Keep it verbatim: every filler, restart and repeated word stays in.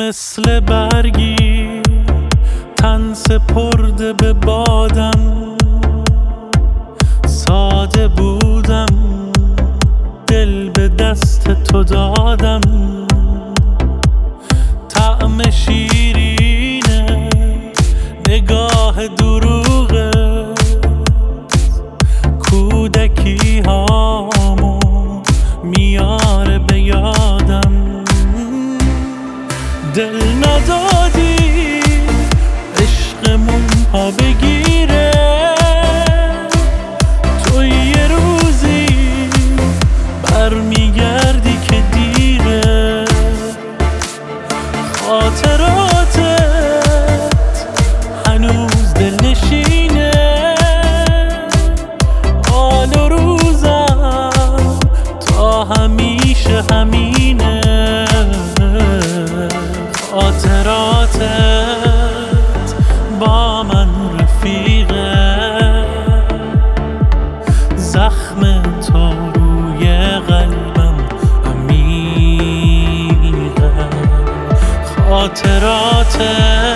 مثل برگی تن سپرده به بادم، ساده بودم دل به دست تو دادم. طعم شیرینه نگاه دروغه، کودکی هامو میاره به یادم. دل ندادی عشقمون پا بگیره، تو یه روزی برمیگردی که دیره. خاطراتت هنوز دل نشینه، حال و روزم تا همیشه همینه. خاطراتت با من رفیقه، زخم تو روی قلبم عمیقه. خاطراتت